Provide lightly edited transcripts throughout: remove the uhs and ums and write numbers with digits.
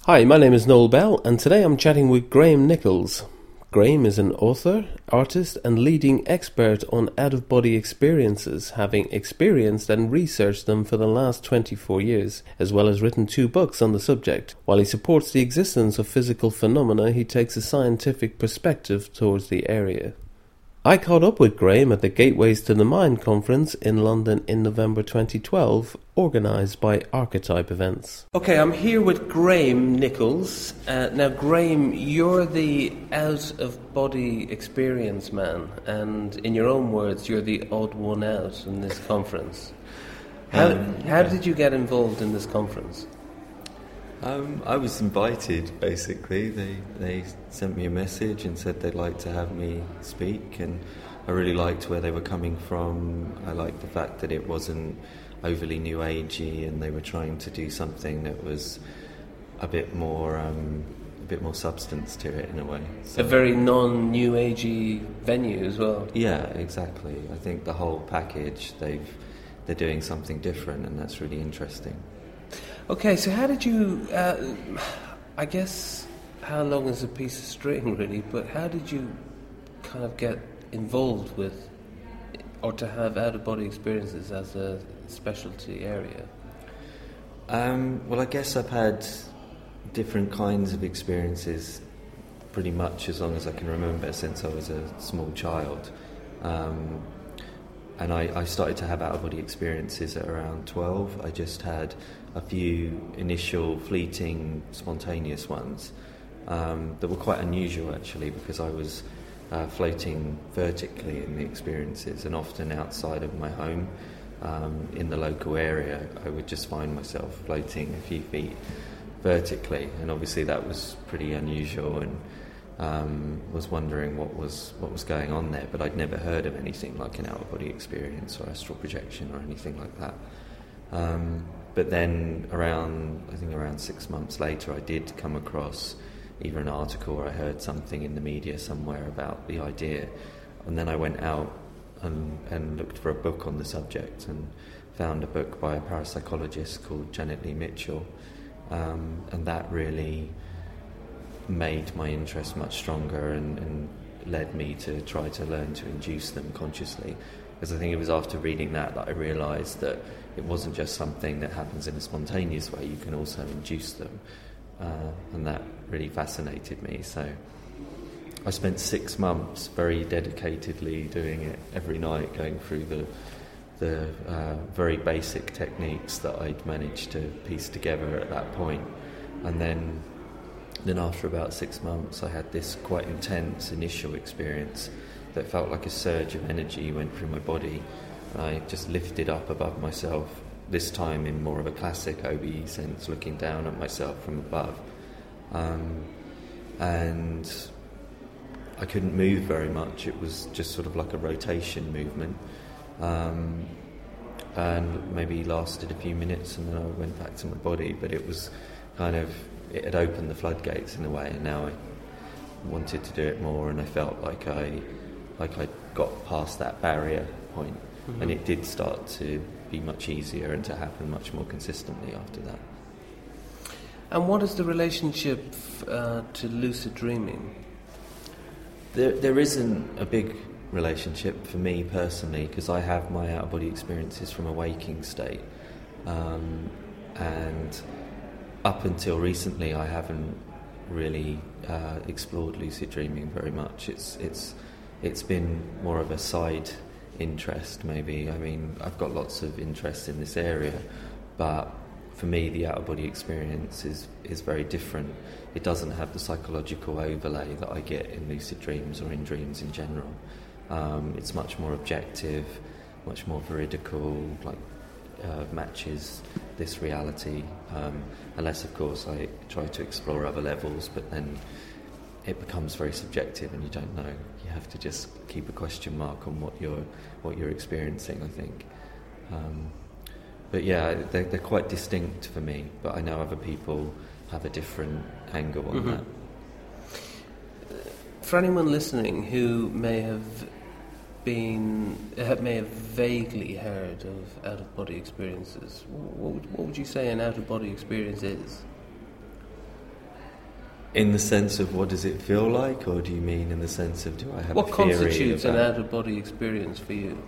Hi, my name is Noel Bell, and today I'm chatting with Graham Nichols. Graham is an author, artist, and leading expert on out-of-body experiences, having experienced and researched them for the last 24 years, as well as written 2 books on the subject. While he supports the existence of physical phenomena, he takes a scientific perspective towards the area. I caught up with Graham at the Gateways to the Mind conference in London in November 2012, organised by Archetype Events. Okay, I'm here with Graham Nichols. Now, Graham, you're the out-of-body experience man, and in your own words, you're the odd one out in this conference. How did you get involved in this conference? I was invited, basically. They sent me a message and said they'd like to have me speak, and I really liked where they were coming from. I liked the fact that it wasn't overly new agey, and they were trying to do something that was a bit more substance to it in a way. So, a very non-new agey venue as well. Yeah, exactly. I think the whole package, they're doing something different, and that's really interesting. Okay, so how did you, I guess how long is a piece of string really, but how did you kind of get involved with, or to have out-of-body experiences as a specialty area? Well, I guess I've had different kinds of experiences pretty much as long as I can remember, since I was a small child. And I started to have out-of-body experiences at around 12. I just had a few initial fleeting, spontaneous ones that were quite unusual, actually, because I was floating vertically in the experiences, and often outside of my home, in the local area, I would just find myself floating a few feet vertically, and obviously that was pretty unusual, and was wondering what was going on there, but I'd never heard of anything like an out-of-body experience or astral projection or anything like that. But then around 6 months later, I did come across either an article or I heard something in the media somewhere about the idea, and then I went out and looked for a book on the subject and found a book by a parapsychologist called Janet Lee Mitchell, and that really made my interest much stronger and led me to try to learn to induce them consciously, because I think it was after reading that I realised that it wasn't just something that happens in a spontaneous way, you can also induce them, and that really fascinated me. So I spent 6 months very dedicatedly doing it every night, going through the very basic techniques that I'd managed to piece together at that point. And then after about 6 months, I had this quite intense initial experience that felt like a surge of energy went through my body. I just lifted up above myself, this time in more of a classic OBE sense, looking down at myself from above. And I couldn't move very much. It was just sort of like a rotation movement. And maybe lasted a few minutes, and then I went back to my body, but it was kind of, it had opened the floodgates in a way, and now I wanted to do it more, and I felt like I got past that barrier point, and it did start to be much easier and to happen much more consistently after that. And what is the relationship to lucid dreaming? There isn't a big relationship for me personally, because I have my out-of-body experiences from a waking state, and up until recently I haven't really explored lucid dreaming very much. It's been more of a side interest, maybe. I mean, I've got lots of interest in this area, but for me the out-of-body experience is very different. It doesn't have the psychological overlay that I get in lucid dreams or in dreams in general. It's much more objective, much more veridical, matches this reality, unless of course I try to explore other levels, but then it becomes very subjective and you don't know. You have to just keep a question mark on what you're experiencing, I think. But yeah, they're quite distinct for me, but I know other people have a different angle on that. For anyone listening who may have vaguely heard of out-of-body experiences, what would you say an out-of-body experience is? In the sense of what does it feel like, or do you mean in the sense of do I have what a theory constitutes an about... out-of-body experience for you?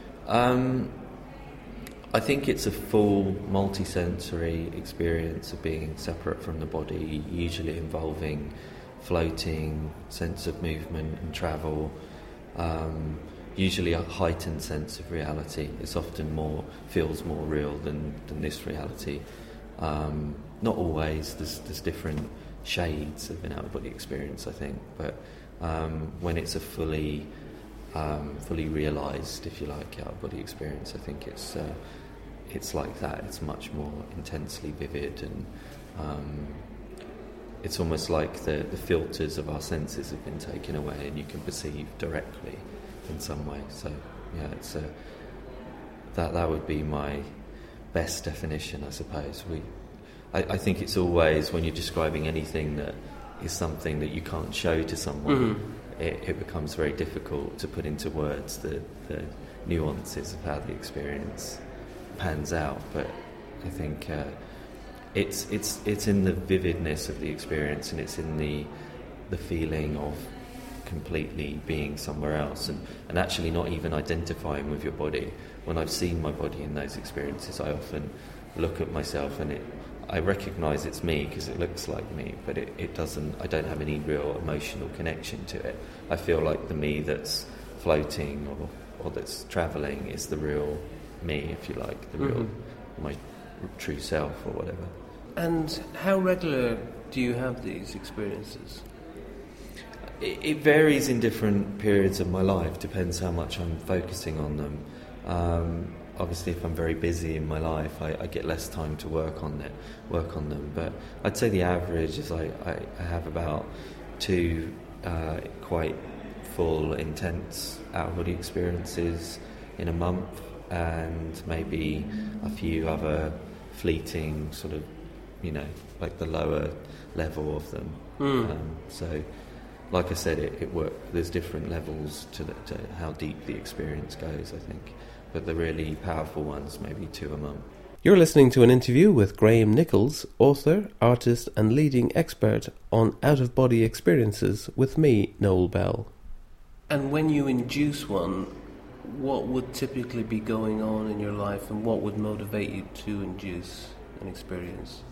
I think it's a full multi-sensory experience of being separate from the body, usually involving floating, sense of movement and travel, usually a heightened sense of reality. It's often feels more real than this reality. Not always, there's different shades of an out-of-body experience, I think, but when it's a fully realised, if you like, out-of-body experience, I think it's like that. It's much more intensely vivid, and it's almost like the filters of our senses have been taken away, and you can perceive directly in some way. So yeah, it's that would be my best definition, I suppose. I think it's always, when you're describing anything that is something that you can't show to someone, it becomes very difficult to put into words the nuances of how the experience pans out. But I think it's in the vividness of the experience, and it's in the feeling of completely being somewhere else, and actually not even identifying with your body. When I've seen my body in those experiences, I often look at myself and I recognise it's me because it looks like me, but it doesn't. I don't have any real emotional connection to it. I feel like the me that's floating or that's travelling is the real me, if you like, the real, my true self or whatever. And how regular do you have these experiences? It varies in different periods of my life, depends how much I'm focusing on them. Obviously, if I'm very busy in my life, I get less time to work on them. But I'd say the average is I have about 2 quite full, intense out-of-body experiences in a month, and maybe a few other fleeting sort of, like the lower level of them. So, like I said, it works. There's different levels to how deep the experience goes, I think. But the really powerful ones, maybe 2 a month. You're listening to an interview with Graham Nichols, author, artist and leading expert on out-of-body experiences, with me, Noel Bell. And when you induce one, what would typically be going on in your life, and what would motivate you to induce an experience?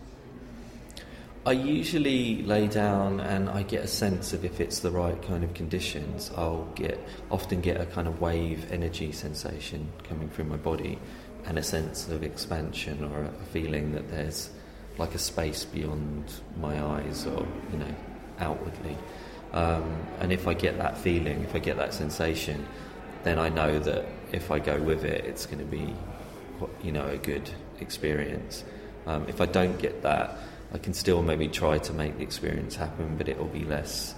I usually lay down and I get a sense of if it's the right kind of conditions. I'll often get a kind of wave energy sensation coming through my body, and a sense of expansion, or a feeling that there's like a space beyond my eyes, or outwardly. And if I get that feeling, if I get that sensation, then I know that if I go with it, it's going to be a good experience. If I don't get that, I can still maybe try to make the experience happen, but it will be less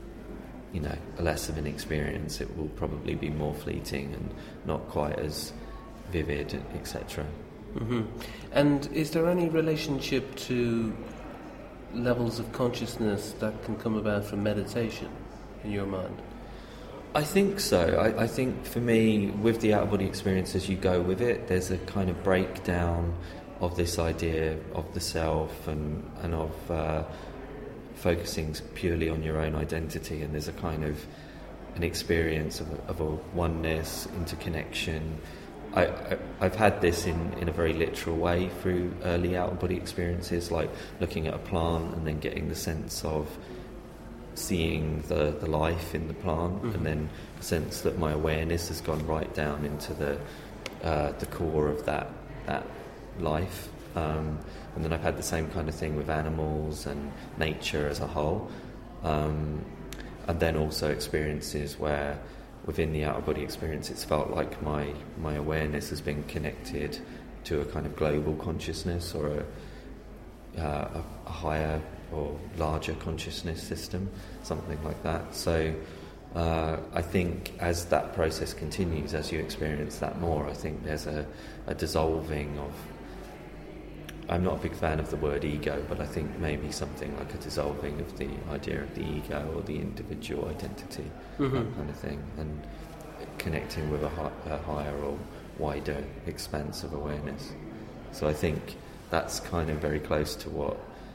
of an experience. It will probably be more fleeting and not quite as vivid, etc. And is there any relationship to levels of consciousness that can come about from meditation in your mind? I think so. I think for me, with the out-of-body experience, as you go with it, there's a kind of breakdown of this idea of the self and of focusing purely on your own identity, and there's a kind of an experience of a oneness, interconnection. I've had this in a very literal way through early out-of-body experiences, like looking at a plant and then getting the sense of seeing the life in the plant, and then a sense that my awareness has gone right down into the core of that life. And then I've had the same kind of thing with animals and nature as a whole. And then also experiences where within the out-of-body experience it's felt like my awareness has been connected to a kind of global consciousness, or a higher or larger consciousness system, something like that. So I think as that process continues, as you experience that more, I think there's a dissolving of... I'm not a big fan of the word ego, but I think maybe something like a dissolving of the idea of the ego or the individual identity, that kind of thing, and connecting with a higher or wider expanse of awareness. So I think that's kind of very close to what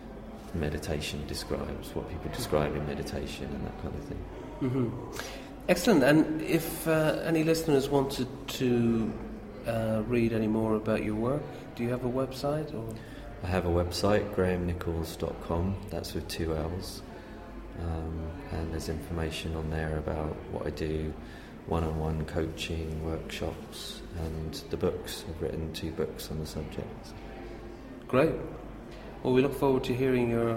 meditation describes, what people describe in meditation and that kind of thing. Mm-hmm. Excellent. And if any listeners wanted to read any more about your work, do you have a website? Or? I have a website, grahamnichols.com, that's with 2 L's, and there's information on there about what I do, one-on-one coaching, workshops, and the books. I've written 2 books on the subject. Great. Well, we look forward to hearing your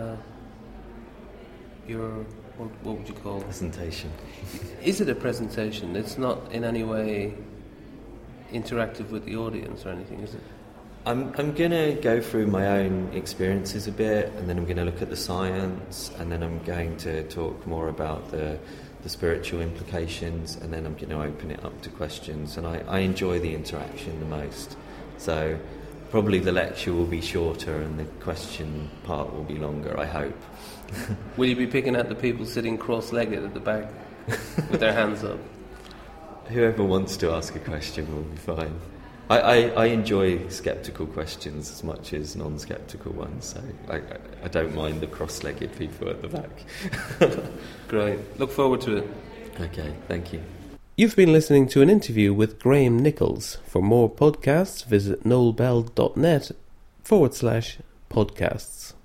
what would you call it? Presentation. Is it a presentation? It's not in any way interactive with the audience or anything, is it? I'm going to go through my own experiences a bit, and then I'm going to look at the science, and then I'm going to talk more about the spiritual implications, and then I'm going to open it up to questions. And I enjoy the interaction the most. So probably the lecture will be shorter and the question part will be longer, I hope. Will you be picking at the people sitting cross-legged at the back with their hands up? Whoever wants to ask a question will be fine. I enjoy sceptical questions as much as non-sceptical ones, so I don't mind the cross-legged people at the back. Great. Look forward to it. Okay, thank you. You've been listening to an interview with Graham Nichols. For more podcasts, visit noelbell.net/podcasts.